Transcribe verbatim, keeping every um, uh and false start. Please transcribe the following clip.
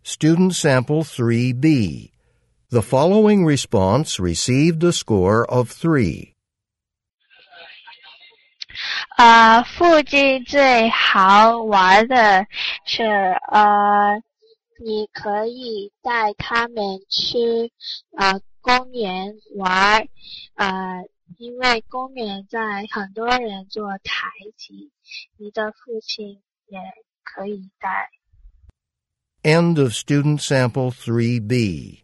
Student Sample three B. The following response received a score of three. 呃，附近最好玩的是，呃，你可以带他们去呃公园玩，呃，因为公园在很多人做台棋，你的父亲也可以带。 End of Student Sample three B.